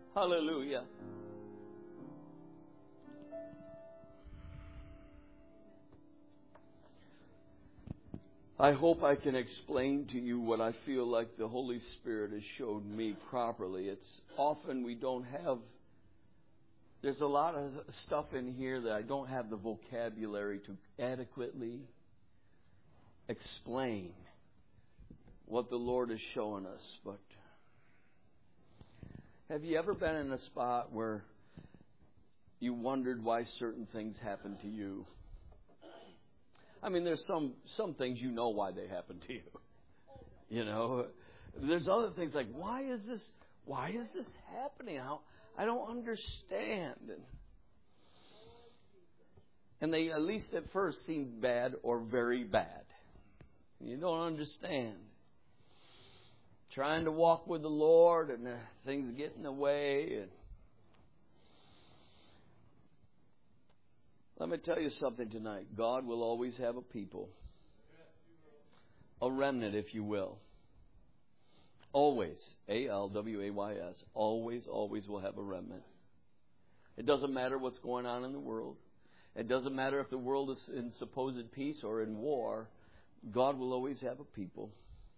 Hallelujah. I hope I can explain to you what I feel like the Holy Spirit has showed me properly. It's often we don't have, there's a lot of stuff in here that I don't have the vocabulary to adequately explain what the Lord is showing us. But have you ever been in a spot where you wondered why certain things happen to you? I mean, there's some things you know why they happen to you. You know, there's other things like, why is this happening? I don't understand. And they, at least at first, seem bad or very bad. You don't understand. Trying to walk with the Lord and things get in the way. And let me tell you something tonight. God will always have a people. A remnant, if you will. Always. A-L-W-A-Y-S. Always will have a remnant. It doesn't matter what's going on in the world. It doesn't matter if the world is in supposed peace or in war. God will always have a people.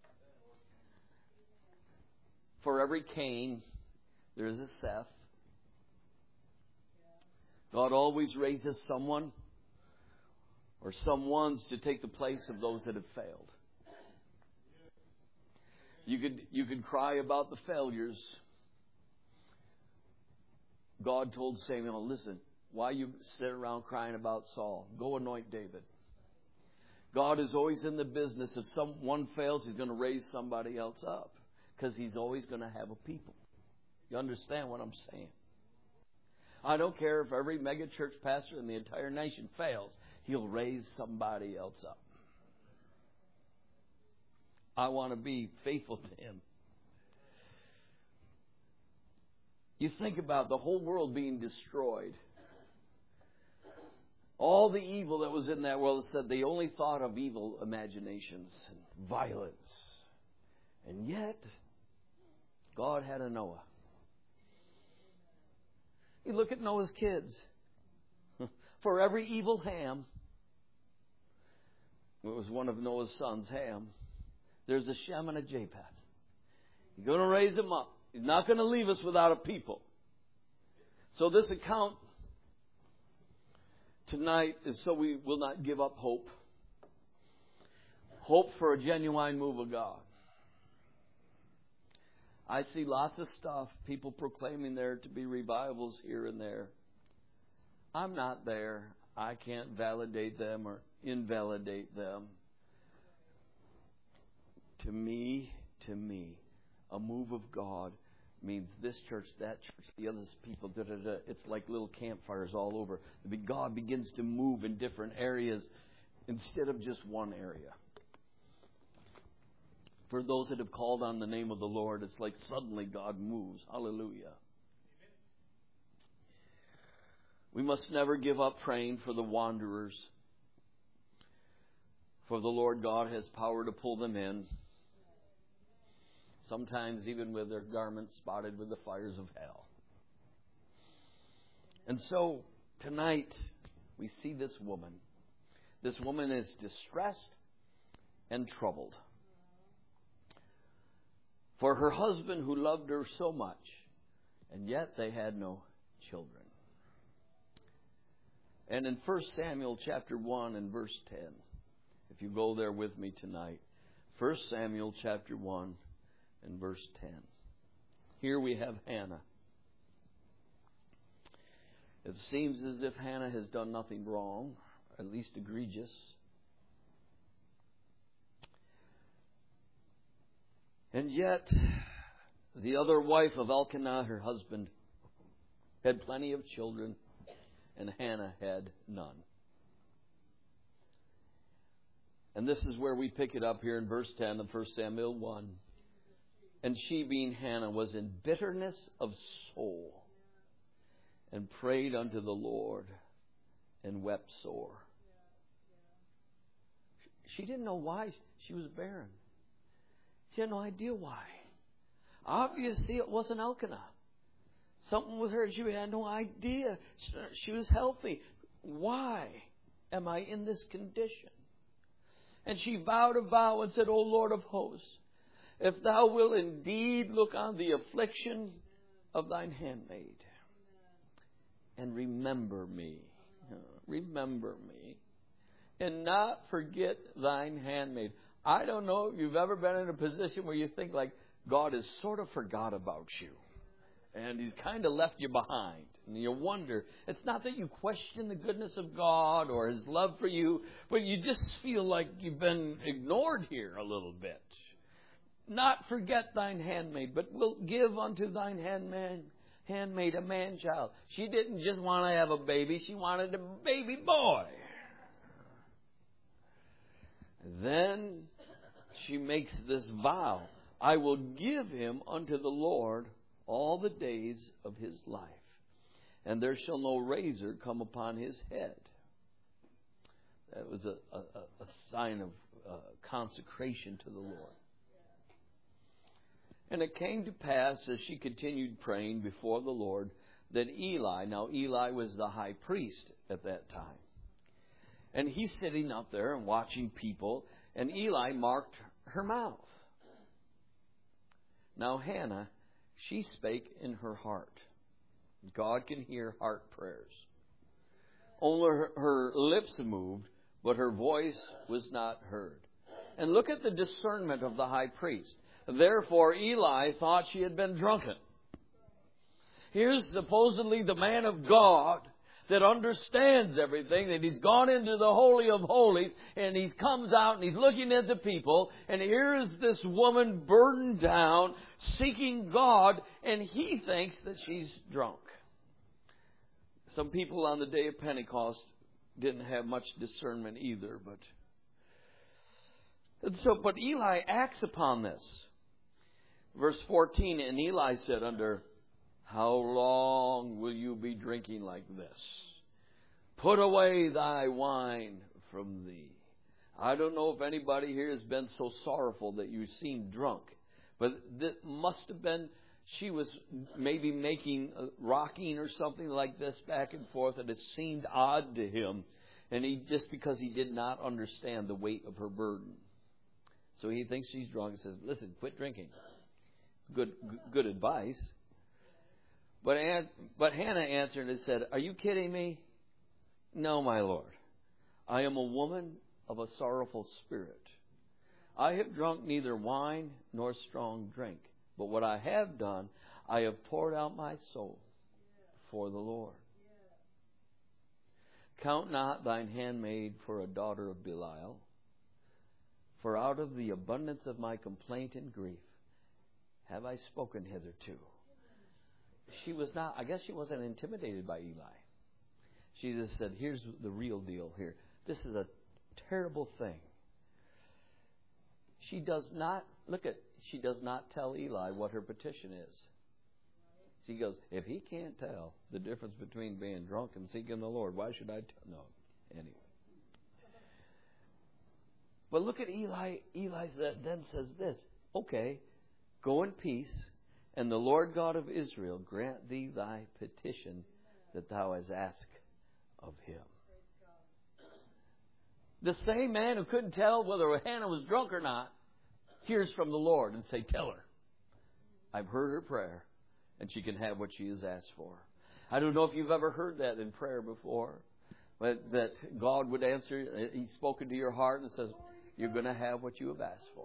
For every Cain, there is a Seth. God always raises someone or someones to take the place of those that have failed. You could cry about the failures. God told Samuel, listen, why you sit around crying about Saul? Go anoint David. God is always in the business. If someone fails, He's going to raise somebody else up because He's always going to have a people. You understand what I'm saying? I don't care if every mega church pastor in the entire nation fails. He'll raise somebody else up. I want to be faithful to Him. You think about the whole world being destroyed. All the evil that was in that world, said they only thought of evil imaginations and violence. And yet, God had a Noah. You look at Noah's kids. For every evil Ham, it was one of Noah's sons, Ham, there's a Shem and a Japheth. You're going to raise them up. He's not going to leave us without a people. So this account tonight is so we will not give up hope. Hope for a genuine move of God. I see lots of stuff, people proclaiming there to be revivals here and there. I'm not there. I can't validate them or invalidate them. To me, a move of God means this church, that church, the other people, It's like little campfires all over. God begins to move in different areas instead of just one area. For those that have called on the name of the Lord, it's like suddenly God moves. Hallelujah. We must never give up praying for the wanderers. For the Lord God has power to pull them in. Sometimes even with their garments spotted with the fires of hell. And so tonight we see this woman. This woman is distressed and troubled. For her husband who loved her so much, and yet they had no children. And in 1 Samuel chapter 1 and verse 10, if you go there with me tonight, 1 Samuel chapter 1 and verse 10. Here we have Hannah. It seems as if Hannah has done nothing wrong, at least egregious. And yet, the other wife of Elkanah, her husband, had plenty of children, and Hannah had none. And this is where we pick it up here in verse 10 of 1 Samuel 1. And she, being Hannah, was in bitterness of soul, and prayed unto the Lord, and wept sore. She didn't know why she was barren. She had no idea why. Obviously, it wasn't Elkanah. Something with her, she had no idea. She was healthy. Why am I in this condition? And she vowed a vow and said, O Lord of hosts, if thou wilt indeed look on the affliction of thine handmaid, and remember me, and not forget thine handmaid. I don't know if you've ever been in a position where you think like God has sort of forgot about you. And He's kind of left you behind. And you wonder, it's not that you question the goodness of God or His love for you, but you just feel like you've been ignored here a little bit. Not forget thine handmaid, but wilt give unto thine handmaid a man-child. She didn't just want to have a baby, she wanted a baby boy. Then she makes this vow, I will give him unto the Lord all the days of his life, and there shall no razor come upon his head. That was a sign of consecration to the Lord. And it came to pass, as she continued praying before the Lord, that Eli, now Eli was the high priest at that time, and he's sitting up there and watching people, and Eli marked her mouth. Now Hannah, she spake in her heart. God can hear heart prayers. Only her lips moved, but her voice was not heard. And look at the discernment of the high priest. Therefore Eli thought she had been drunken. Here's supposedly the man of God that understands everything, that he's gone into the Holy of Holies, and he comes out and he's looking at the people, and here's this woman burdened down, seeking God, and he thinks that she's drunk. Some people on the day of Pentecost didn't have much discernment either, but Eli acts upon this. Verse 14, and Eli said unto her, how long will you be drinking like this? Put away thy wine from thee. I don't know if anybody here has been so sorrowful that you seem drunk, but that must have been, she was maybe rocking or something like this back and forth, and it seemed odd to him, and just because he did not understand the weight of her burden. So he thinks she's drunk and says, listen, quit drinking. Good advice. But Hannah answered and said, are you kidding me? No, my Lord. I am a woman of a sorrowful spirit. I have drunk neither wine nor strong drink. But what I have done, I have poured out my soul before the Lord. Count not thine handmaid for a daughter of Belial, for out of the abundance of my complaint and grief have I spoken hitherto. I guess she wasn't intimidated by Eli. She just said, here's the real deal here. This is a terrible thing. She does not tell Eli what her petition is. She goes, if he can't tell the difference between being drunk and seeking the Lord, why should I tell? No. Anyway. But look at Eli. Eli then says this, okay, go in peace, and the Lord God of Israel grant thee thy petition that thou hast asked of him. The same man who couldn't tell whether Hannah was drunk or not hears from the Lord and say, tell her, I've heard her prayer, and she can have what she has asked for. I don't know if you've ever heard that in prayer before, but that God would answer. He's spoken to your heart and says, you're going to have what you have asked for.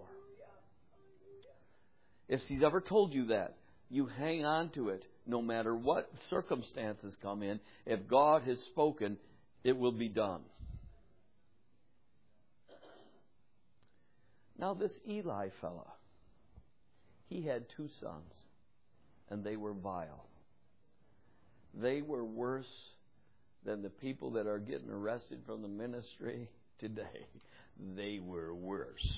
If He's ever told you that, you hang on to it no matter what circumstances come in. If God has spoken, it will be done. Now this Eli fella, he had 2 sons, and they were vile. They were worse than the people that are getting arrested from the ministry today. They were worse.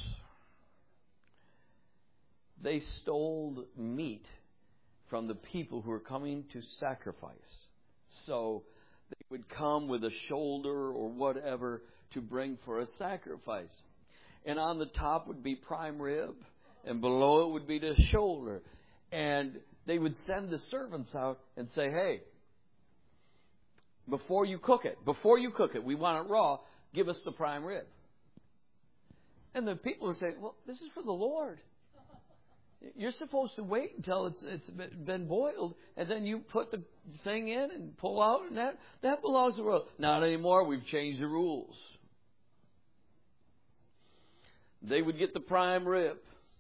They stole meat from the people who were coming to sacrifice. So they would come with a shoulder or whatever to bring for a sacrifice. And on the top would be prime rib, and below it would be the shoulder. And they would send the servants out and say, hey, before you cook it, we want it raw, give us the prime rib. And the people are saying, well, this is for the Lord. You're supposed to wait until it's been boiled, and then you put the thing in and pull out, and that belongs to the world. Not anymore. We've changed the rules. They would get the prime rib.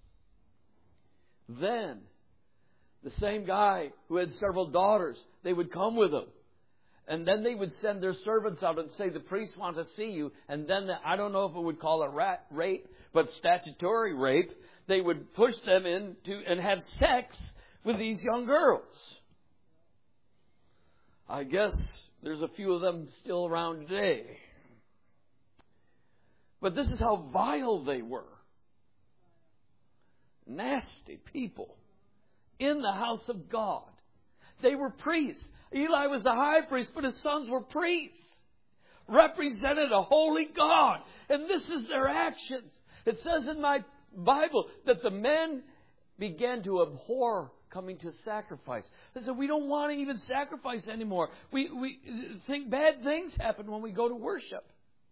Then, the same guy who had several daughters, they would come with him. And then they would send their servants out and say, the priest wants to see you. And then, I don't know if it would call it rape, but statutory rape. They would push them into and have sex with these young girls. I guess there's a few of them still around today. But this is how vile they were. Nasty people in the house of God. They were priests. Eli was the high priest, but his sons were priests. Represented a holy God. And this is their actions. It says in my Bible that the men began to abhor coming to sacrifice. They said, we don't want to even sacrifice anymore. We think bad things happen when we go to worship.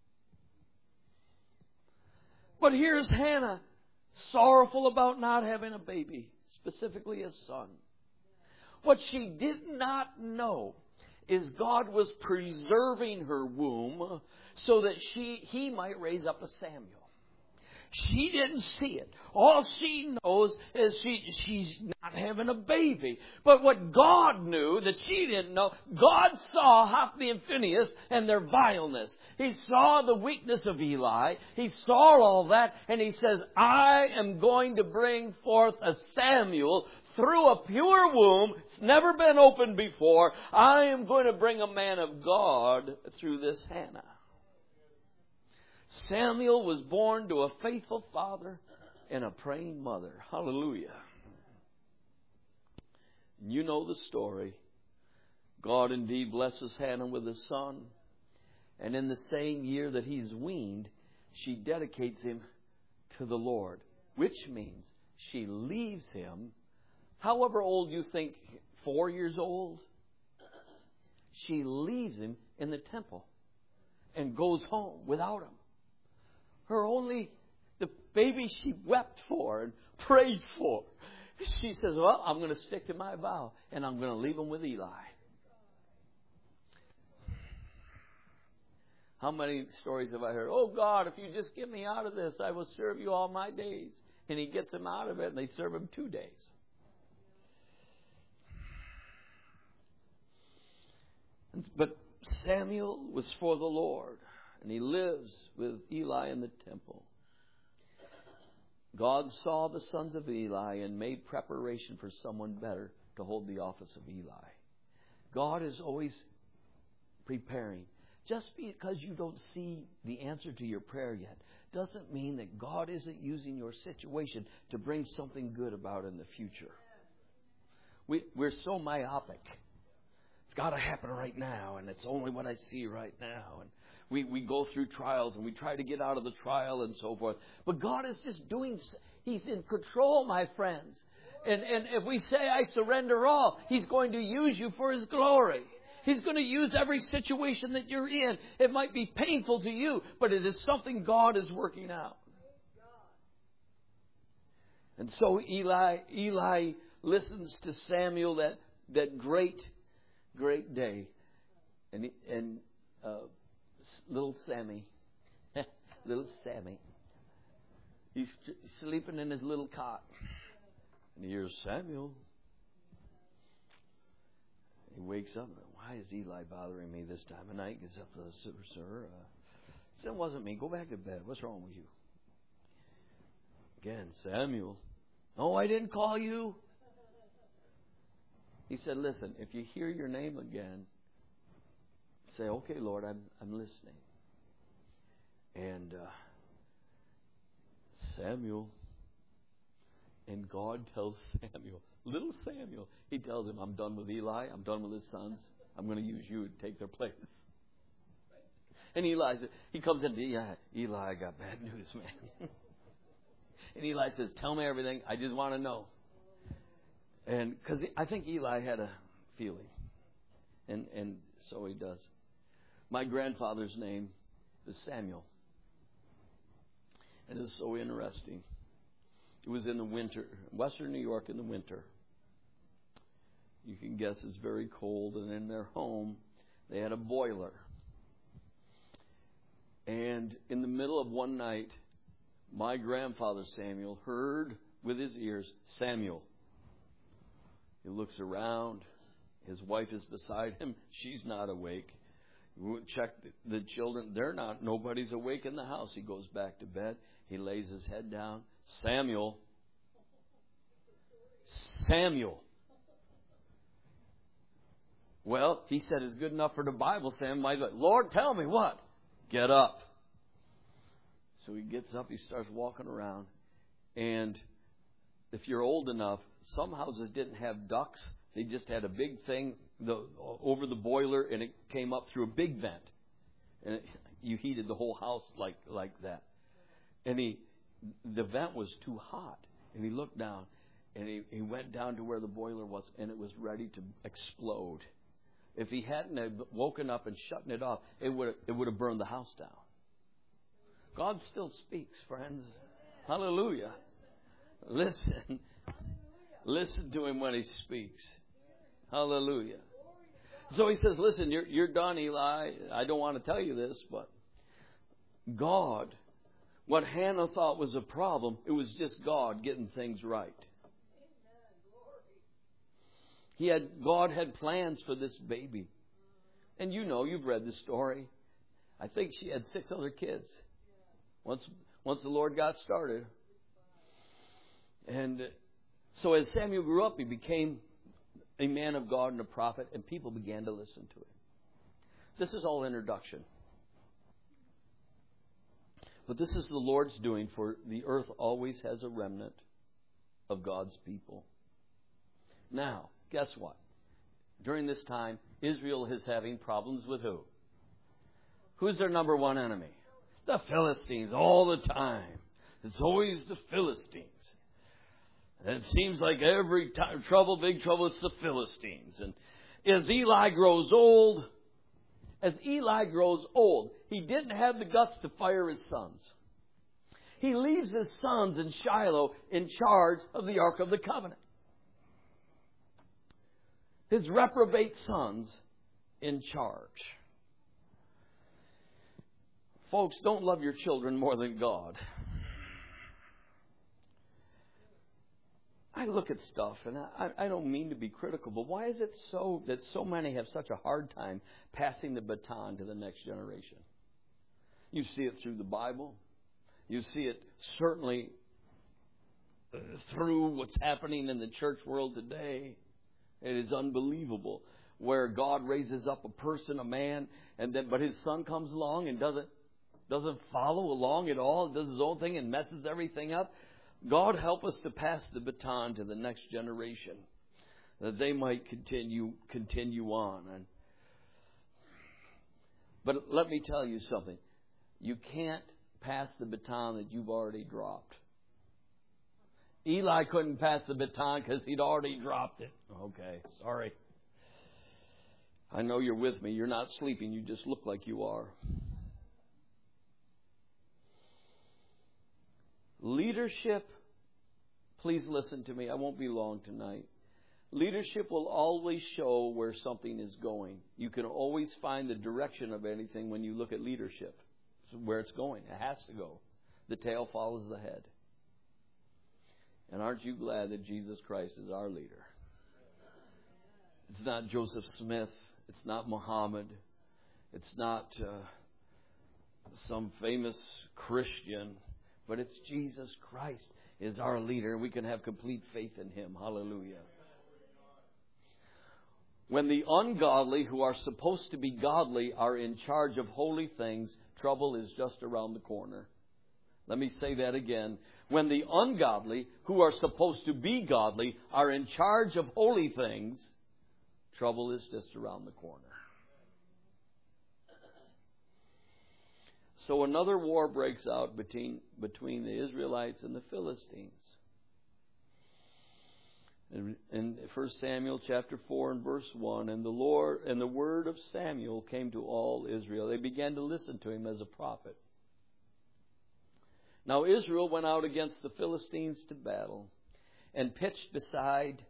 But here's Hannah, sorrowful about not having a baby, specifically a son. What she did not know is God was preserving her womb so that he might raise up a Samuel. She didn't see it. All she knows is she's not having a baby. But what God knew that she didn't know, God saw Hophni and Phinehas and their vileness. He saw the weakness of Eli. He saw all that, and he says, I am going to bring forth a Samuel through a pure womb. It's never been opened before. I am going to bring a man of God through this Hannah. Samuel was born to a faithful father and a praying mother. Hallelujah. You know the story. God indeed blesses Hannah with a son. And in the same year that he's weaned, she dedicates him to the Lord. Which means she leaves him, however old you think, 4 years old. She leaves him in the temple and goes home without him. The baby she wept for and prayed for. She says, well, I'm going to stick to my vow and I'm going to leave him with Eli. How many stories have I heard? Oh God, if you just get me out of this, I will serve you all my days. And he gets him out of it and they serve him 2 days. But Samuel was for the Lord. And he lives with Eli in the temple. God saw the sons of Eli and made preparation for someone better to hold the office of Eli. God is always preparing. Just because you don't see the answer to your prayer yet doesn't mean that God isn't using your situation to bring something good about in the future. We're so myopic. It's got to happen right now, and it's only what I see right now. And we go through trials and we try to get out of the trial and so forth. But God is just He's in control, my friends. And if we say, I surrender all, He's going to use you for His glory. He's going to use every situation that you're in. It might be painful to you, but it is something God is working out. And so Eli listens to Samuel that great day. And little Sammy, he's sleeping in his little cot. And he hears Samuel. He wakes up. Why is Eli bothering me this time of night? Gets up, sir. It wasn't me. Go back to bed. What's wrong with you? Again, Samuel. No, I didn't call you. He said, listen, if you hear your name again, say, okay, Lord, I'm listening. And Samuel, and God tells Samuel, little Samuel, he tells him, I'm done with Eli, I'm done with his sons, I'm going to use you to take their place. And he comes in, Eli, I got bad news, man. And Eli says, tell me everything, I just want to know. And because I think Eli had a feeling. And so he does. My grandfather's name is Samuel. And it's so interesting. It was in the winter, Western New York in the winter. You can guess it's very cold. And in their home, they had a boiler. And in the middle of one night, my grandfather Samuel heard with his ears, Samuel. He looks around. His wife is beside him. She's not awake. Check the children. They're not. Nobody's awake in the house. He goes back to bed. He lays his head down. Samuel. Samuel. Well, he said it's good enough for the Bible. Samuel, Lord, tell me what? Get up. So he gets up. He starts walking around. And if you're old enough, some houses didn't have ducts. They just had a big thing over the boiler, and it came up through a big vent. And you heated the whole house like that. And the vent was too hot. And he looked down, and he went down to where the boiler was, and it was ready to explode. If he hadn't have woken up and shutting it off, it would have burned the house down. God still speaks, friends. Hallelujah. Listen. Listen to him when he speaks. Hallelujah. So he says, listen, you're done, Eli. I don't want to tell you this, but God, what Hannah thought was a problem, it was just God getting things right. God had plans for this baby. And you've read the story. I think she had 6 other kids. Once the Lord got started. And so as Samuel grew up, he became a man of God and a prophet, and people began to listen to him. This is all introduction. But this is the Lord's doing, for the earth always has a remnant of God's people. Now, guess what? During this time, Israel is having problems with who? Who's their number one enemy? The Philistines, all the time. It's always the Philistines. And it seems like every time, big trouble, it's the Philistines. And as Eli grows old, he didn't have the guts to fire his sons. He leaves his sons in Shiloh in charge of the Ark of the Covenant. His reprobate sons in charge. Folks, don't love your children more than God. I look at stuff, and I don't mean to be critical, but why is it so that so many have such a hard time passing the baton to the next generation? You see it through the Bible. You see it certainly through what's happening in the church world today. It is unbelievable where God raises up a person, a man, but his son comes along and doesn't follow along at all, does his own thing and messes everything up. God help us to pass the baton to the next generation, that they might continue on. But let me tell you something. You can't pass the baton that you've already dropped. Eli couldn't pass the baton because he'd already dropped it. Okay, sorry. I know you're with me. You're not sleeping. You just look like you are. Leadership, please listen to me. I won't be long tonight. Leadership will always show where something is going. You can always find the direction of anything when you look at leadership. It's where it's going. It has to go. The tail follows the head. And aren't you glad that Jesus Christ is our leader? It's not Joseph Smith. It's not Muhammad. It's not some famous Christian. But it's Jesus Christ is our leader, and we can have complete faith in Him. Hallelujah. When the ungodly, who are supposed to be godly, are in charge of holy things, trouble is just around the corner. Let me say that again. When the ungodly, who are supposed to be godly, are in charge of holy things, trouble is just around the corner. So another war breaks out between the Israelites and the Philistines. In 1 Samuel chapter 4 and verse 1, and the word of Samuel came to all Israel. They began to listen to him as a prophet. Now Israel went out against the Philistines to battle and pitched beside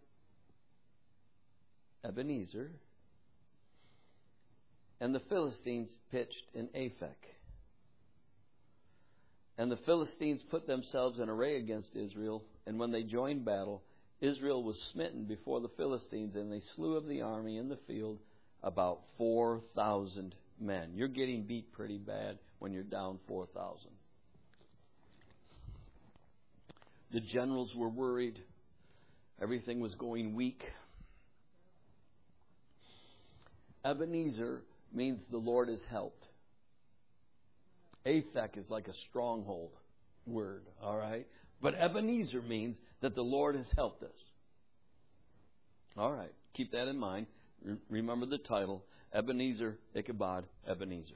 Ebenezer, and the Philistines pitched in Aphek. And the Philistines put themselves in array against Israel, and when they joined battle, Israel was smitten before the Philistines, and they slew of the army in the field about 4,000 men. You're getting beat pretty bad when you're down 4,000. The generals were worried. Everything was going weak. Ebenezer means the Lord has helped. Aphek is like a stronghold word, all right? But Ebenezer means that the Lord has helped us. All right, keep that in mind. Remember the title, Ebenezer, Ichabod, Ebenezer.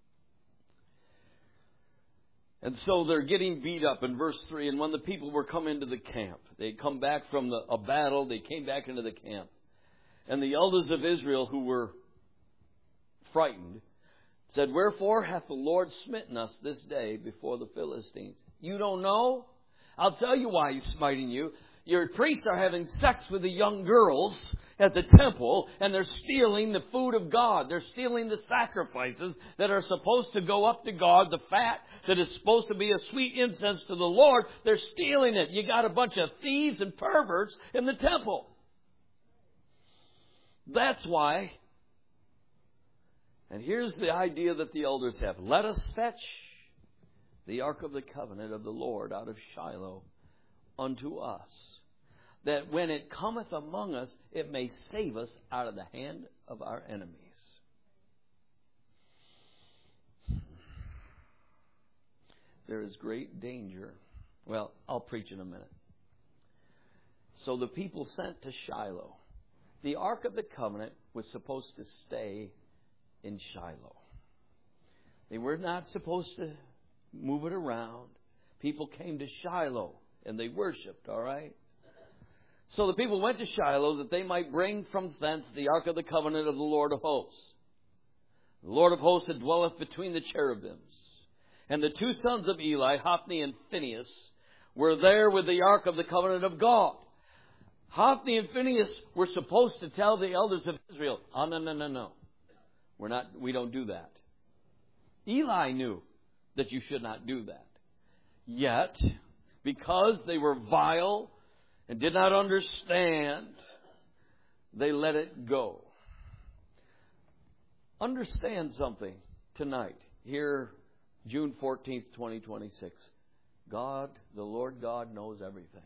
And so they're getting beat up in verse 3. And when the people were come into the camp, they had come back from a battle, they came back into the camp. And the elders of Israel, who were frightened, said, "Wherefore hath the Lord smitten us this day before the Philistines?" You don't know? I'll tell you why He's smiting you. Your priests are having sex with the young girls at the temple, and they're stealing the food of God. They're stealing the sacrifices that are supposed to go up to God, the fat that is supposed to be a sweet incense to the Lord. They're stealing it. You got a bunch of thieves and perverts in the temple. That's why. And here's the idea that the elders have. Let us fetch the ark of the covenant of the Lord out of Shiloh unto us, that when it cometh among us, it may save us out of the hand of our enemies. There is great danger. Well, I'll preach in a minute. So the people sent to Shiloh. The ark of the covenant was supposed to stay in Shiloh. They were not supposed to move it around. People came to Shiloh and they worshipped, all right? So the people went to Shiloh that they might bring from thence the ark of the covenant of the Lord of hosts. The Lord of hosts that dwelleth between the cherubims. And the two sons of Eli, Hophni and Phinehas, were there with the ark of the covenant of God. Hophni and Phinehas were supposed to tell the elders of Israel, "Oh, no. We don't do that." Eli knew that you should not do that. Yet, because they were vile and did not understand, they let it go. Understand something tonight, here, June 14th, 2026. God, the Lord God, knows everything.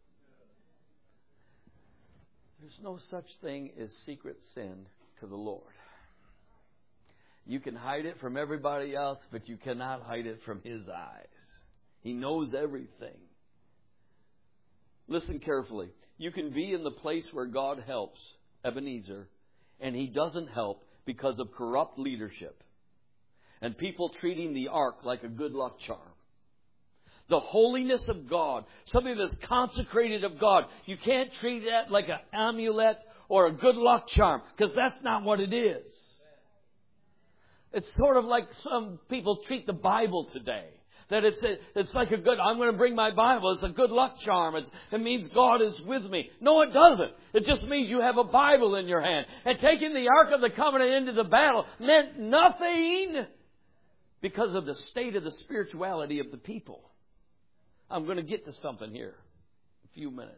There's no such thing as secret sin to the Lord. You can hide it from everybody else, but you cannot hide it from His eyes. He knows everything. Listen carefully. You can be in the place where God helps, Ebenezer, and He doesn't help because of corrupt leadership and people treating the ark like a good luck charm. The holiness of God, something that's consecrated of God, you can't treat that like an amulet or a good luck charm, because that's not what it is. It's sort of like some people treat the Bible today. That it's like I'm going to bring my Bible. It's a good luck charm. It means God is with me. No, it doesn't. It just means you have a Bible in your hand. And taking the Ark of the Covenant into the battle meant nothing because of the state of the spirituality of the people. I'm going to get to something here in a few minutes.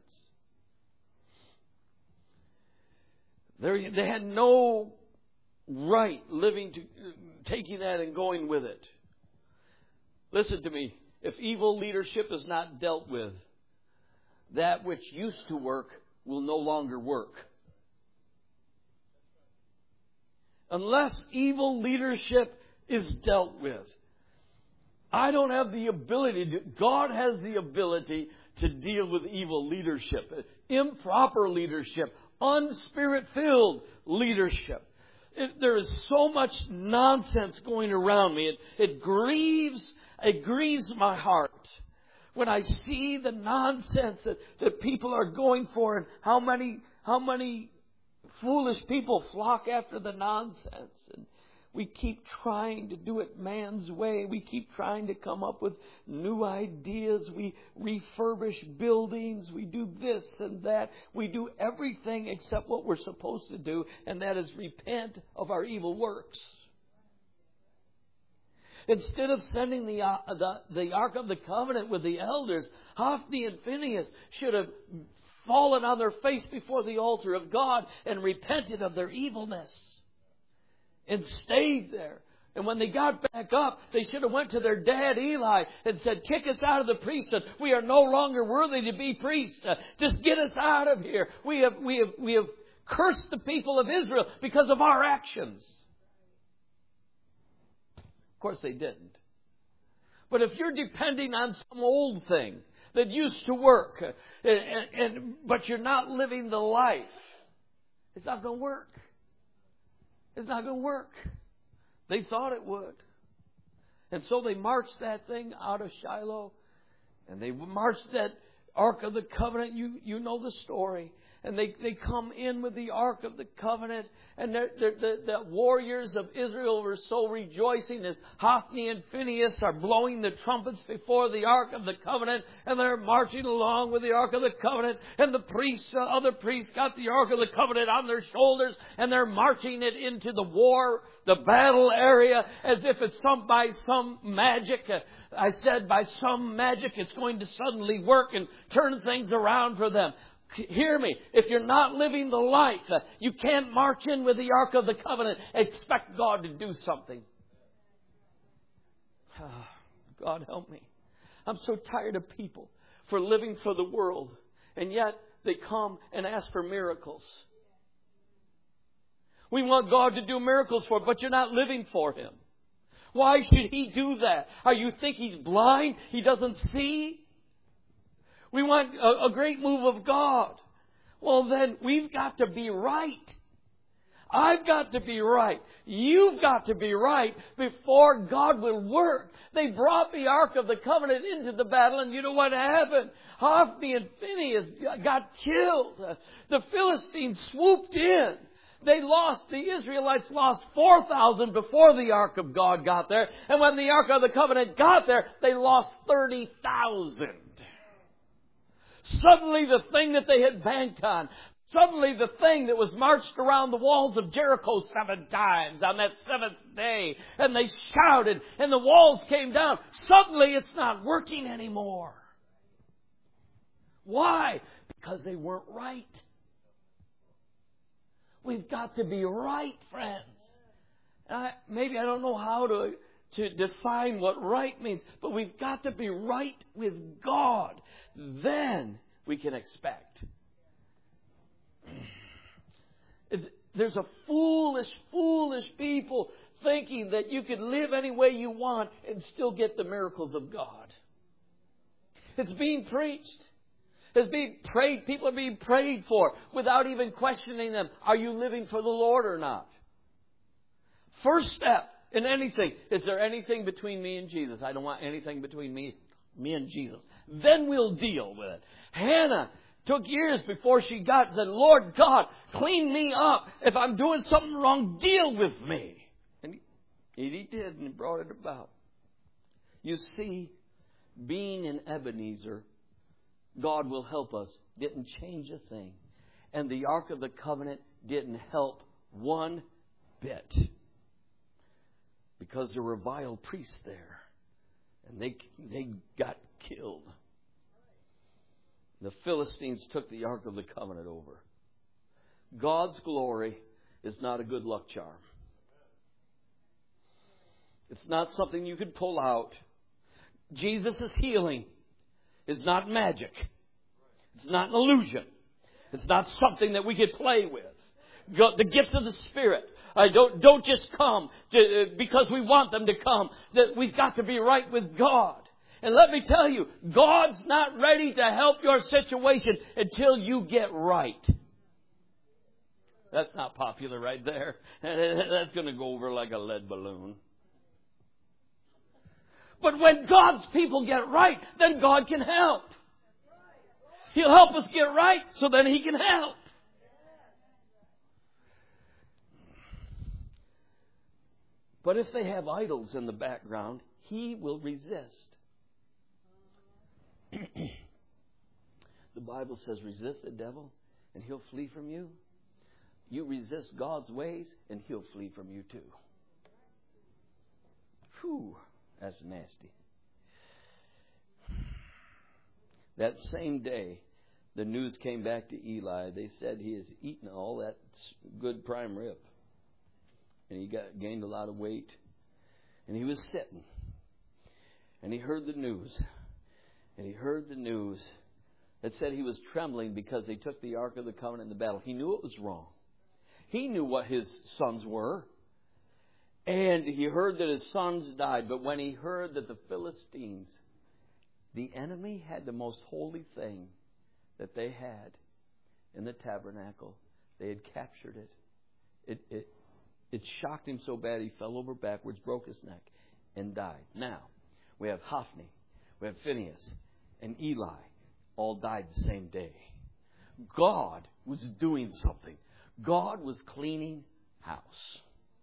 They had no right taking that and going with it. Listen to me. If evil leadership is not dealt with, that which used to work will no longer work. Unless evil leadership is dealt with. I don't have the ability God has the ability to deal with evil leadership, improper leadership, unspirit-filled leadership. There is so much nonsense going around me. It grieves my heart when I see the nonsense that people are going for, and how many foolish people flock after the nonsense, and we keep trying to do it man's way. We keep trying to come up with new ideas. We refurbish buildings. We do this and that. We do everything except what we're supposed to do, and that is repent of our evil works. Instead of sending the Ark of the Covenant with the elders, Hophni and Phinehas should have fallen on their face before the altar of God and repented of their evilness. And stayed there. And when they got back up, they should have went to their dad Eli and said, kick us out of the priesthood. We are no longer worthy to be priests. Just get us out of here. We have cursed the people of Israel because of our actions. Of course they didn't. But if you're depending on some old thing that used to work, but you're not living the life, it's not going to work. It's not going to work. They thought it would. And so they marched that thing out of Shiloh. And they marched that Ark of the Covenant. You know the story. And they come in with the Ark of the Covenant. And the warriors of Israel were so rejoicing as Hophni and Phinehas are blowing the trumpets before the Ark of the Covenant. And they're marching along with the Ark of the Covenant. And the priests, other priests got the Ark of the Covenant on their shoulders. And they're marching it into the battle area, as if it's by some magic. I said by some magic it's going to suddenly work and turn things around for them. Hear me. If you're not living the life, you can't march in with the Ark of the Covenant and expect God to do something. God help me. I'm so tired of people for living for the world, and yet they come and ask for miracles. We want God to do miracles for us, but you're not living for Him. Why should He do that? You think He's blind? He doesn't see? We want a great move of God. Well, then we've got to be right. I've got to be right. You've got to be right before God will work. They brought the Ark of the Covenant into the battle, and you know what happened? Hophni and Phinehas got killed. The Philistines swooped in. The Israelites lost 4,000 before the Ark of God got there. And when the Ark of the Covenant got there, they lost 30,000. Suddenly the thing that they had banked on, suddenly the thing that was marched around the walls of Jericho 7 times on that 7th day, and they shouted, and the walls came down. Suddenly it's not working anymore. Why? Because they weren't right. We've got to be right, friends. Maybe I don't know how to define what right means, but we've got to be right with God. Then we can expect. There's a foolish people thinking that you could live any way you want and still get the miracles of God. It's being preached. It's being prayed. People are being prayed for without even questioning them. Are you living for the Lord or not? First step in anything. Is there anything between me and Jesus? I don't want anything between me and Jesus. Then we'll deal with it. Hannah took years before she said, Lord God, clean me up. If I'm doing something wrong, deal with me. And he did, and he brought it about. You see, being in Ebenezer, God will help us, didn't change a thing. And the Ark of the Covenant didn't help one bit. Because there were vile priests there. And they got killed. The Philistines took the Ark of the Covenant over. God's glory is not a good luck charm. It's not something you could pull out. Jesus' healing is not magic. It's not an illusion. It's not something that we could play with. The gifts of the Spirit. Don't just come because we want them to come. That we've got to be right with God. And let me tell you, God's not ready to help your situation until you get right. That's not popular right there. That's going to go over like a lead balloon. But when God's people get right, then God can help. He'll help us get right so then He can help. But if they have idols in the background, He will resist. The Bible says, resist the devil and he'll flee from you. You resist God's ways and He'll flee from you too. Whew, that's nasty. That same day, the news came back to Eli. They said he has eaten all that good prime rib. And he gained a lot of weight. And he was sitting. And he heard the news. And he heard the news that said he was trembling because they took the Ark of the Covenant in the battle. He knew it was wrong. He knew what his sons were. And he heard that his sons died. But when he heard that the Philistines, the enemy, had the most holy thing that they had in the tabernacle, they had captured it. It shocked him so bad he fell over backwards, broke his neck, and died. Now, we have Hophni, we have Phinehas, and Eli all died the same day. God was doing something. God was cleaning house.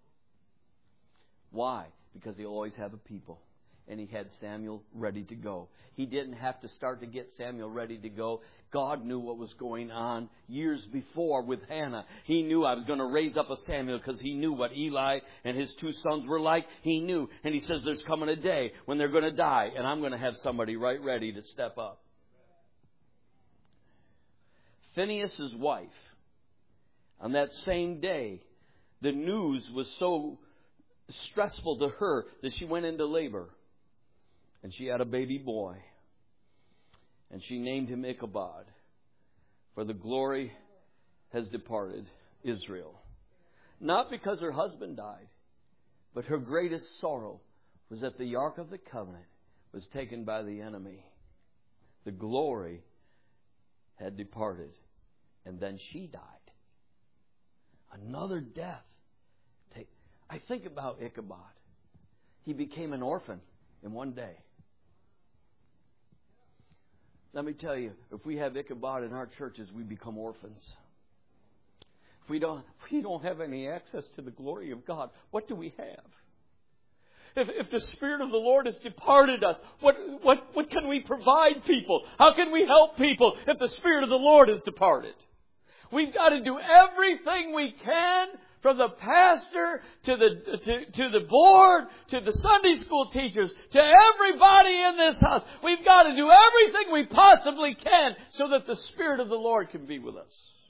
Why? Because He always had a people. And He had Samuel ready to go. He didn't have to start to get Samuel ready to go. God knew what was going on years before with Hannah. He knew I was going to raise up a Samuel because He knew what Eli and his two sons were like. He knew. And He says there's coming a day when they're going to die. And I'm going to have somebody right ready to step up. Phinehas' wife, on that same day, the news was so stressful to her that she went into labor. And she had a baby boy. And she named him Ichabod. For the glory has departed Israel. Not because her husband died, but her greatest sorrow was that the Ark of the Covenant was taken by the enemy. The glory had departed. And then she died. Another death. I think about Ichabod. He became an orphan in one day. Let me tell you, if we have Ichabod in our churches, we become orphans. If we don't have any access to the glory of God, what do we have? If the Spirit of the Lord has departed us, what can we provide people? How can we help people if the Spirit of the Lord has departed? We've got to do everything we can, from the pastor to the board, to the Sunday school teachers, to everybody in this house. We've got to do everything we possibly can so that the Spirit of the Lord can be with us.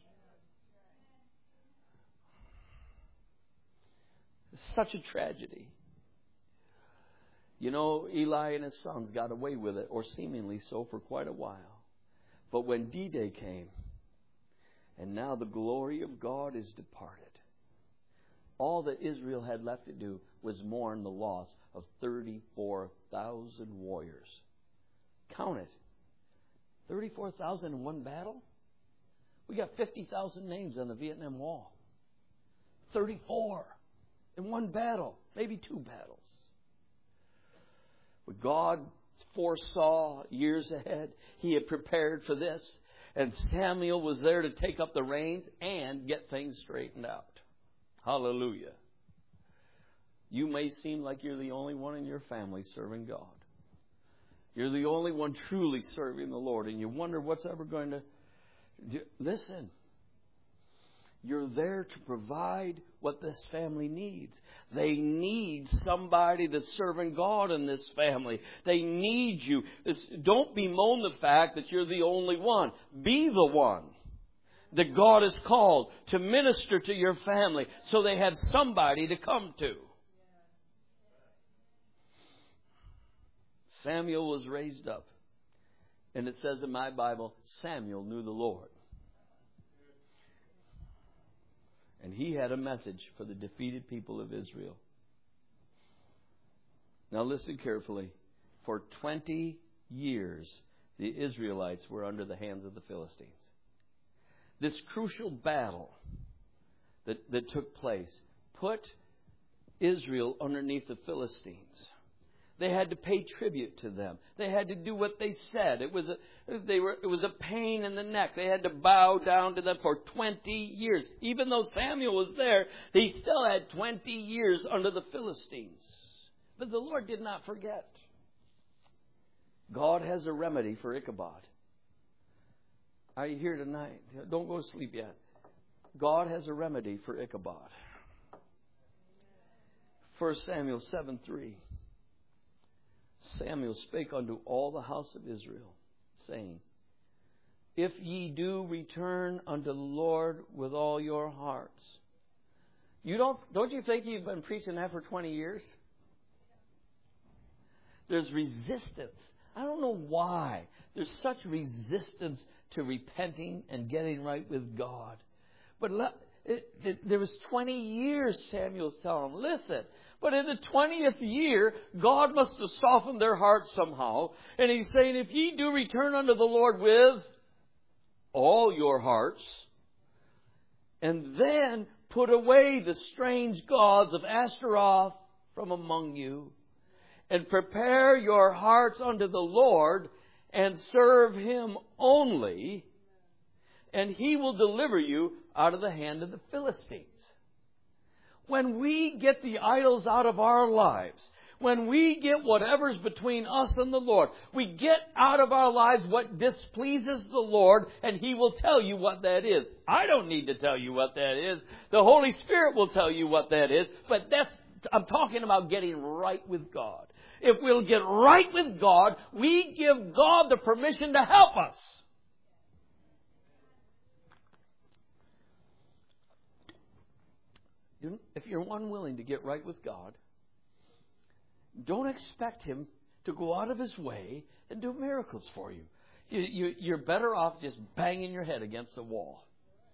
It's such a tragedy. You know, Eli and his sons got away with it, or seemingly so, for quite a while. But when D-Day came, and now the glory of God is departed, all that Israel had left to do was mourn the loss of 34,000 warriors. Count it. 34,000 in one battle? We got 50,000 names on the Vietnam Wall. 34 in one battle, maybe two battles. But God foresaw years ahead. He had prepared for this. And Samuel was there to take up the reins and get things straightened out. Hallelujah. You may seem like you're the only one in your family serving God. You're the only one truly serving the Lord. And you wonder what's ever going to do. Listen. You're there to provide what this family needs. They need somebody that's serving God in this family. They need you. Don't bemoan the fact that you're the only one. Be the one that God has called to minister to your family so they have somebody to come to. Samuel was raised up. And it says in my Bible, Samuel knew the Lord. And he had a message for the defeated people of Israel. Now listen carefully. For 20 years, the Israelites were under the hands of the Philistines. This crucial battle that took place put Israel underneath the Philistines. They had to pay tribute to them. They had to do what they said. It was a pain in the neck. They had to bow down to them for 20 years. Even though Samuel was there, he still had 20 years under the Philistines. But the Lord did not forget. God has a remedy for Ichabod. Are you here tonight? Don't go to sleep yet. God has a remedy for Ichabod. 1 Samuel 7:3. Samuel spake unto all the house of Israel, saying, If ye do return unto the Lord with all your hearts. Don't you think you've been preaching that for 20 years? There's resistance. I don't know why. There's such resistance to repenting and getting right with God. But there was 20 years, Samuel's telling them, listen. But in the 20th year, God must have softened their hearts somehow. And He's saying, if ye do return unto the Lord with all your hearts, and then put away the strange gods of Ashtaroth from among you, and prepare your hearts unto the Lord, and serve Him only, and He will deliver you out of the hand of the Philistines. When we get the idols out of our lives, when we get whatever's between us and the Lord, we get out of our lives what displeases the Lord, and He will tell you what that is. I don't need to tell you what that is. The Holy Spirit will tell you what that is, but I'm talking about getting right with God. If we'll get right with God, we give God the permission to help us. If you're unwilling to get right with God, don't expect Him to go out of His way and do miracles for you. You're better off just banging your head against the wall.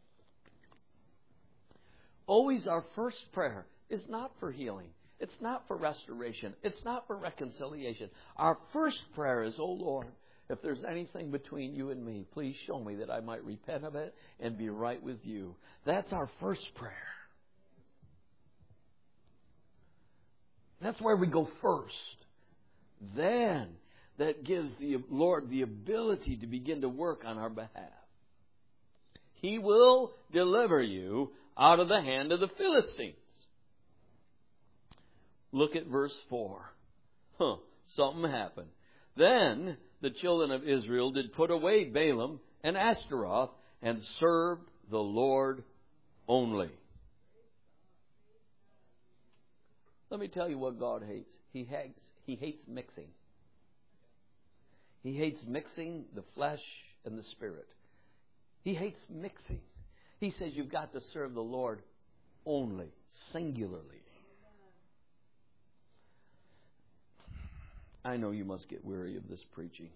Always our first prayer is not for healing. It's not for restoration. It's not for reconciliation. Our first prayer is, oh Lord, if there's anything between you and me, please show me that I might repent of it and be right with you. That's our first prayer. That's where we go first. Then that gives the Lord the ability to begin to work on our behalf. He will deliver you out of the hand of the Philistines. Look at verse 4. Something happened. Then the children of Israel did put away Balaam and Ashtaroth and served the Lord only. Let me tell you what God hates. He hates mixing. He hates mixing the flesh and the spirit. He hates mixing. He says you've got to serve the Lord only, singularly. I know you must get weary of this preaching.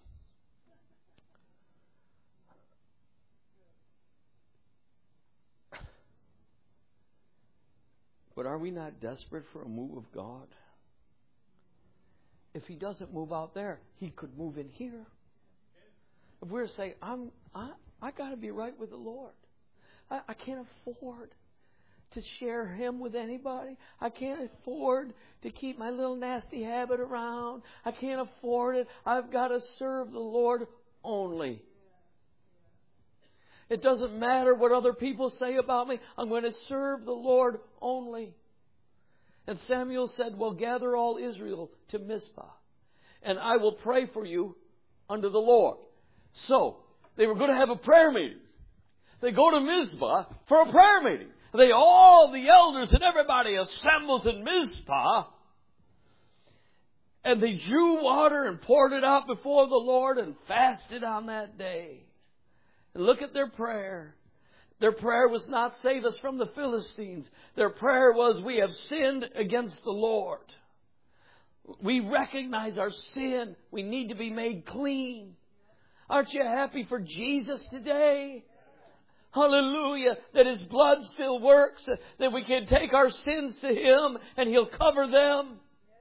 But are we not desperate for a move of God? If He doesn't move out there, He could move in here. If we're saying, I got to be right with the Lord. I can't afford to share Him with anybody. I can't afford to keep my little nasty habit around. I can't afford it. I've got to serve the Lord only. It doesn't matter what other people say about me. I'm going to serve the Lord only. And Samuel said, well, gather all Israel to Mizpah, and I will pray for you unto the Lord. So, they were going to have a prayer meeting. They go to Mizpah for a prayer meeting. All the elders and everybody assembles in Mizpah. And they drew water and poured it out before the Lord and fasted on that day. And look at their prayer. Their prayer was not save us from the Philistines. Their prayer was, we have sinned against the Lord. We recognize our sin. We need to be made clean. Aren't you happy for Jesus today? Hallelujah. That His blood still works. That we can take our sins to Him and He'll cover them.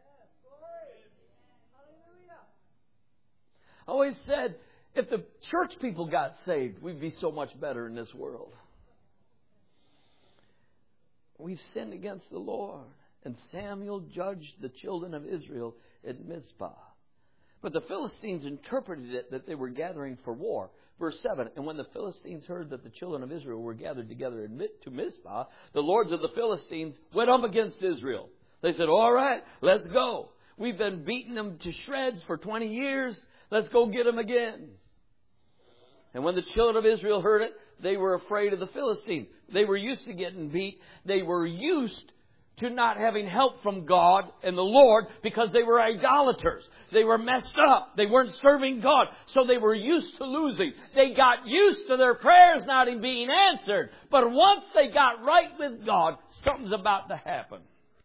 I always said, if the church people got saved, we'd be so much better in this world. We've sinned against the Lord. And Samuel judged the children of Israel at Mizpah. But the Philistines interpreted it that they were gathering for war. Verse 7, and when the Philistines heard that the children of Israel were gathered together to Mizpah, the lords of the Philistines went up against Israel. They said, all right, let's go. We've been beating them to shreds for 20 years. Let's go get them again. And when the children of Israel heard it, they were afraid of the Philistines. They were used to getting beat. They were used to not having help from God and the Lord because they were idolaters. They were messed up. They weren't serving God. So they were used to losing. They got used to their prayers not being answered. But once they got right with God, something's about to happen.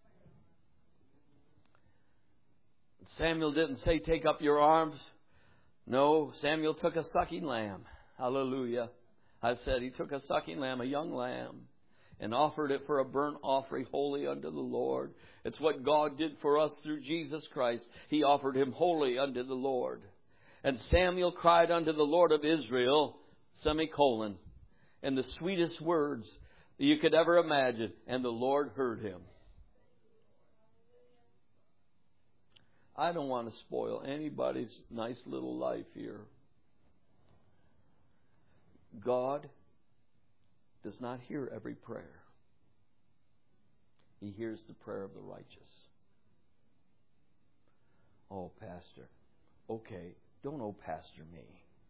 Samuel didn't say, take up your arms. No, Samuel took a sucking lamb. Hallelujah. I said he took a sucking lamb, a young lamb, and offered it for a burnt offering holy unto the Lord. It's what God did for us through Jesus Christ. He offered him holy unto the Lord. And Samuel cried unto the Lord of Israel, semicolon, and the sweetest words that you could ever imagine. And the Lord heard him. I don't want to spoil anybody's nice little life here. God does not hear every prayer. He hears the prayer of the righteous. Oh, Pastor. Okay, don't oh, Pastor me.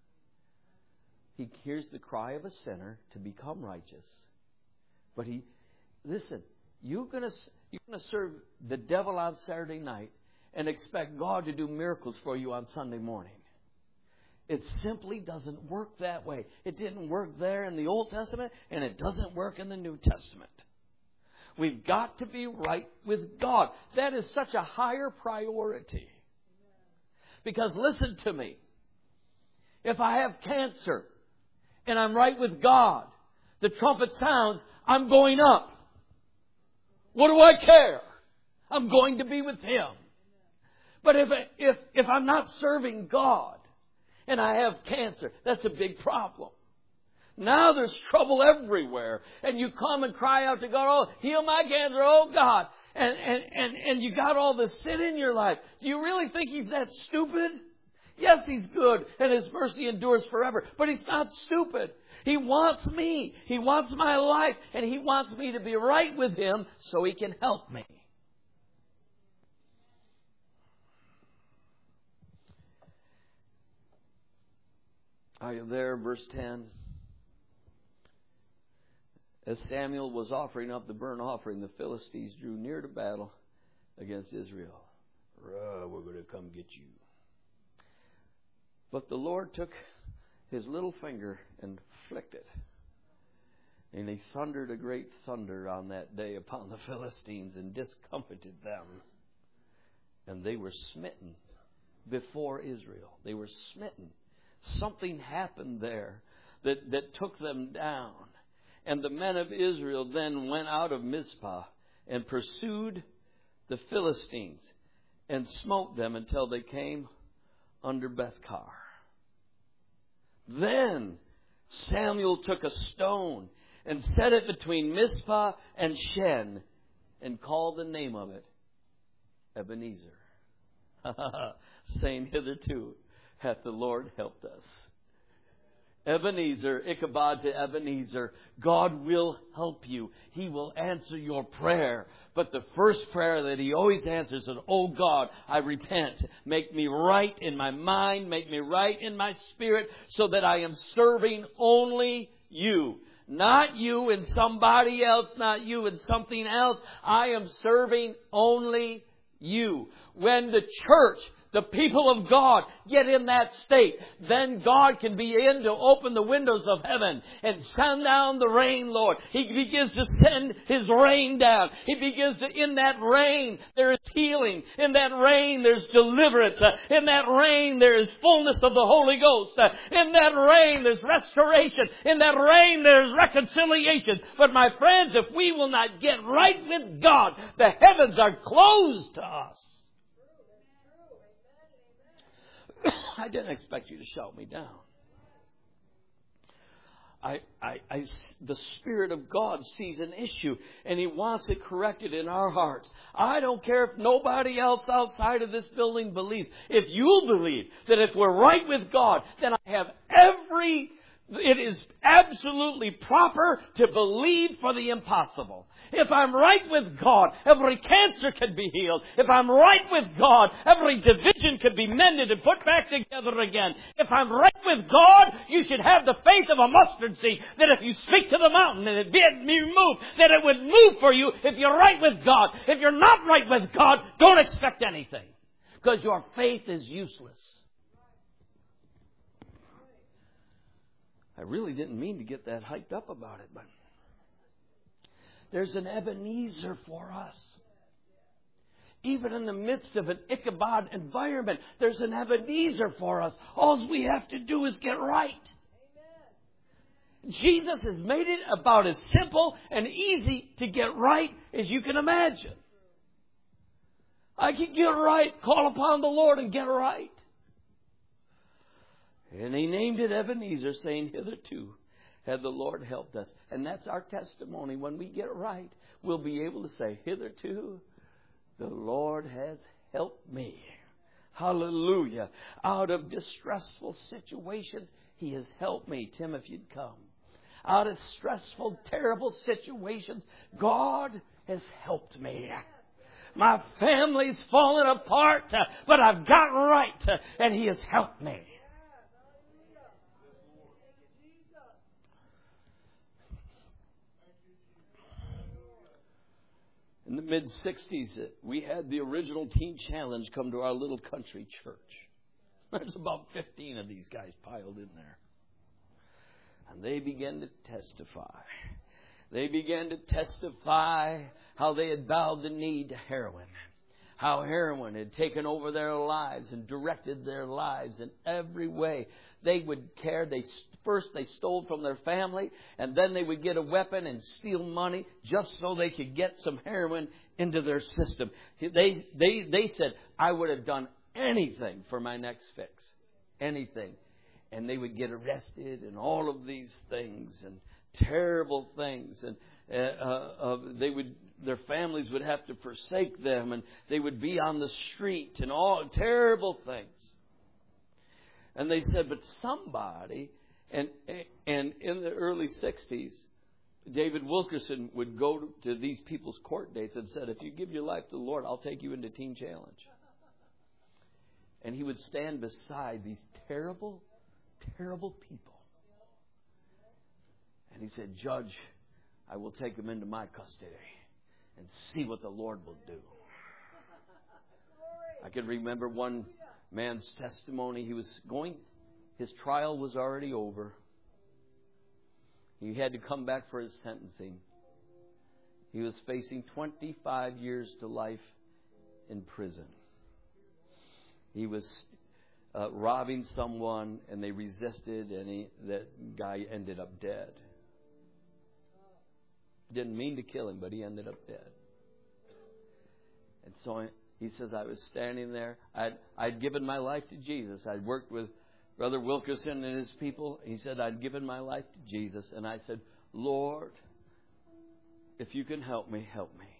He hears the cry of a sinner to become righteous. But listen, you're going to serve the devil on Saturday night and expect God to do miracles for you on Sunday morning. It simply doesn't work that way. It didn't work there in the Old Testament, and it doesn't work in the New Testament. We've got to be right with God. That is such a higher priority. Because listen to me. If I have cancer and I'm right with God, the trumpet sounds, I'm going up. What do I care? I'm going to be with Him. But if I'm not serving God, and I have cancer, that's a big problem. Now there's trouble everywhere. And you come and cry out to God, oh, heal my cancer, oh God. And you got all this sin in your life. Do you really think He's that stupid? Yes, He's good, and His mercy endures forever. But He's not stupid. He wants me. He wants my life. And He wants me to be right with Him so He can help me. Are you there? Verse 10. As Samuel was offering up the burnt offering, the Philistines drew near to battle against Israel. We're going to come get you. But the Lord took His little finger and flicked it. And He thundered a great thunder on that day upon the Philistines and discomfited them. And they were smitten before Israel. They were smitten. Something happened there that took them down. And the men of Israel then went out of Mizpah and pursued the Philistines and smote them until they came under Bethkar. Then Samuel took a stone and set it between Mizpah and Shen and called the name of it Ebenezer. Saying, hitherto hath the Lord helped us. Ebenezer, Ichabod to Ebenezer. God will help you. He will answer your prayer. But the first prayer that He always answers is, oh God, I repent. Make me right in my mind. Make me right in my spirit so that I am serving only You. Not you and somebody else. Not you and something else. I am serving only You. When the church, the people of God, get in that state, then God can begin to open the windows of heaven and send down the rain, Lord. He begins to send His rain down. He begins to, in that rain, there is healing. In that rain, there's deliverance. In that rain, there is fullness of the Holy Ghost. In that rain, there's restoration. In that rain, there's reconciliation. But my friends, if we will not get right with God, the heavens are closed to us. I didn't expect you to shout me down. the Spirit of God sees an issue and He wants it corrected in our hearts. I don't care if nobody else outside of this building believes. If you believe that if we're right with God, then I have it is absolutely proper to believe for the impossible. If I'm right with God, every cancer can be healed. If I'm right with God, every division could be mended and put back together again. If I'm right with God, you should have the faith of a mustard seed, that if you speak to the mountain and it be moved, that it would move for you if you're right with God. If you're not right with God, don't expect anything, because your faith is useless. I really didn't mean to get that hyped up about it, but there's an Ebenezer for us. Even in the midst of an Ichabod environment, there's an Ebenezer for us. All we have to do is get right. Amen. Jesus has made it about as simple and easy to get right as you can imagine. I can get right, call upon the Lord and get right. And He named it Ebenezer, saying, hitherto had the Lord helped us. And that's our testimony. When we get right, we'll be able to say, hitherto the Lord has helped me. Hallelujah. Out of distressful situations, He has helped me. Tim, if you'd come. Out of stressful, terrible situations, God has helped me. My family's fallen apart, but I've gotten right, and He has helped me. In the mid-'60s, we had the original Teen Challenge come to our little country church. There's about 15 of these guys piled in there. And they began to testify. They began to testify how they had bowed the knee to heroin. How heroin had taken over their lives and directed their lives in every way. They would care. First they stole from their family, and then they would get a weapon and steal money just so they could get some heroin into their system. They said, I would have done anything for my next fix. Anything. And they would get arrested and all of these things and terrible things. And their families would have to forsake them, and they would be on the street and all terrible things. And they said, but somebody, and in the early 60s, David Wilkerson would go to these people's court dates and said, if you give your life to the Lord, I'll take you into Teen Challenge. And he would stand beside these terrible, terrible people. And he said, Judge, I will take them into my custody and see what the Lord will do. I can remember one man's testimony. His trial was already over. He had to come back for his sentencing. He was facing 25 years to life in prison. He was robbing someone, and they resisted, and that guy ended up dead. Didn't mean to kill him, but he ended up dead. And so he says, I was standing there. I'd given my life to Jesus. I'd worked with Brother Wilkerson and his people. He said, I'd given my life to Jesus. And I said, Lord, if you can help me, help me.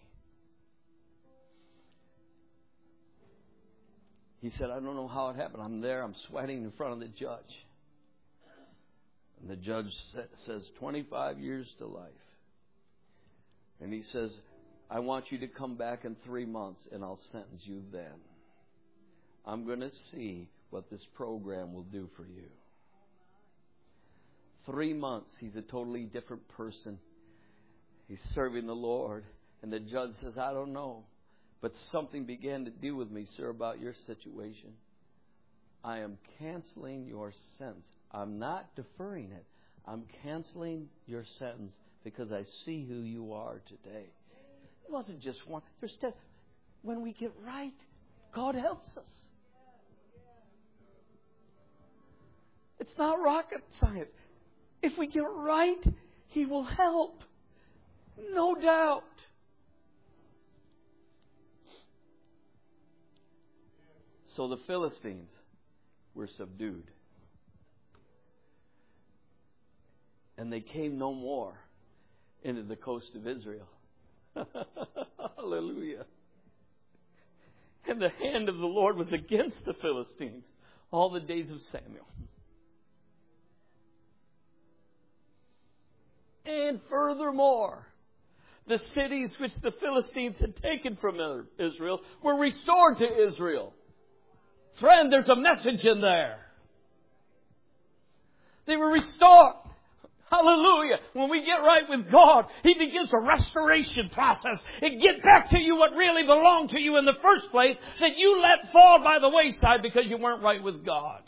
He said, I don't know how it happened. I'm there. I'm sweating in front of the judge. And the judge says, 25 years to life. And he says, I want you to come back in 3 months and I'll sentence you then. I'm going to see what this program will do for you. 3 months, he's a totally different person. He's serving the Lord. And the judge says, I don't know. But something began to do with me, sir, about your situation. I am canceling your sentence. I'm not deferring it. I'm canceling your sentence because I see who you are today. It wasn't just one. When we get right, God helps us. It's not rocket science. If we get right, He will help. No doubt. So the Philistines were subdued. And they came no more into the coast of Israel. Hallelujah. And the hand of the Lord was against the Philistines all the days of Samuel. And furthermore, the cities which the Philistines had taken from Israel were restored to Israel. Friend, there's a message in there. They were restored. Hallelujah. When we get right with God, He begins a restoration process. It gets back to you what really belonged to you in the first place that you let fall by the wayside because you weren't right with God.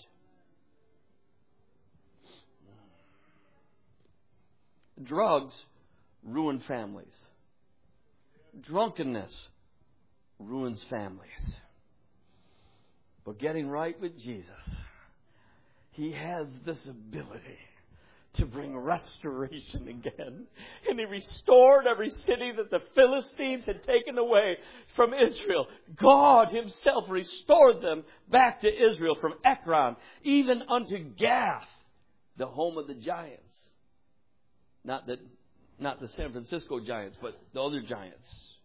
Drugs ruin families. Drunkenness ruins families. But getting right with Jesus, He has this ability to bring restoration again. And He restored every city that the Philistines had taken away from Israel. God Himself restored them back to Israel, from Ekron even unto Gath, the home of the giants. Not the San Francisco Giants, but the other giants.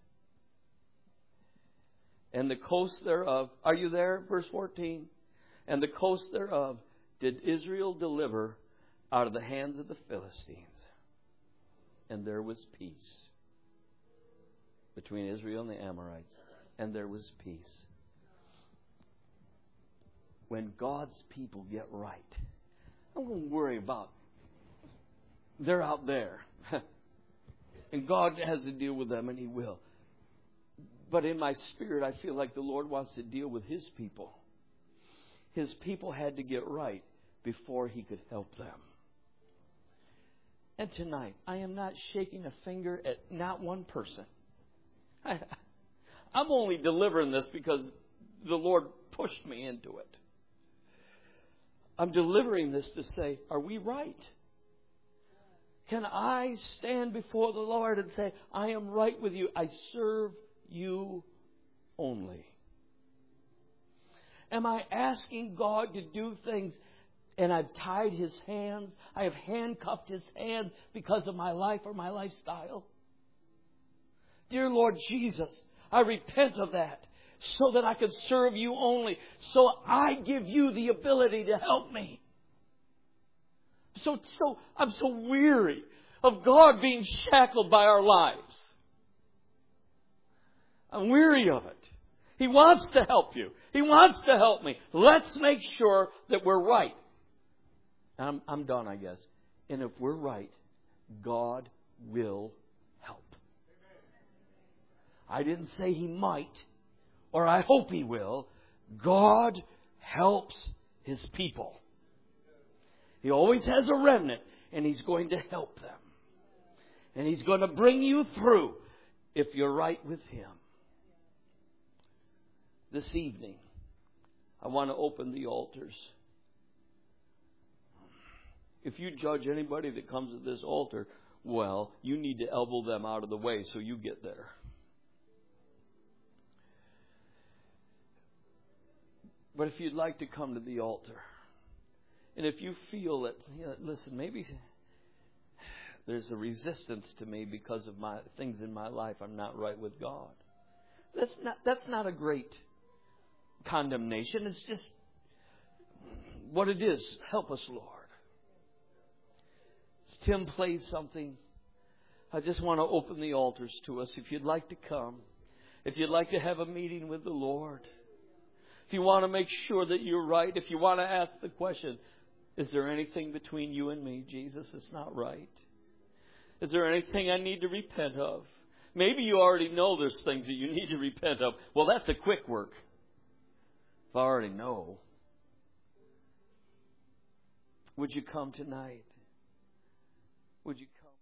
And the coast thereof, are you there? Verse 14. And the coast thereof did Israel deliver out of the hands of the Philistines. And there was peace between Israel and the Amorites. And there was peace. When God's people get right, I don't worry about they're out there. And God has to deal with them, and He will. But in my spirit, I feel like the Lord wants to deal with His people. His people had to get right before He could help them. And tonight, I am not shaking a finger at not one person. I'm only delivering this because the Lord pushed me into it. I'm delivering this to say, are we right? Can I stand before the Lord and say, I am right with you. I serve you only. Am I asking God to do things and I've tied His hands? I have handcuffed His hands because of my life or my lifestyle? Dear Lord Jesus, I repent of that so that I can serve you only. So I give you the ability to help me. I'm so weary of God being shackled by our lives. I'm weary of it. He wants to help you. He wants to help me. Let's make sure that we're right. I'm done, I guess. And if we're right, God will help. I didn't say He might, or I hope He will. God helps His people. He always has a remnant, and He's going to help them. And He's going to bring you through if you're right with Him. This evening, I want to open the altars. If you judge anybody that comes to this altar, well, you need to elbow them out of the way so you get there. But if you'd like to come to the altar, and if you feel that, listen, maybe there's a resistance to me because of my things in my life, I'm not right with God. That's not a great condemnation. It's just what it is. Help us, Lord. As Tim plays something, I just want to open the altars to us. If you'd like to come, if you'd like to have a meeting with the Lord, if you want to make sure that you're right, if you want to ask the question, is there anything between you and me, Jesus, that's not right? Is there anything I need to repent of? Maybe you already know there's things that you need to repent of. Well, that's a quick work. If I already know. Would you come tonight? Would you come?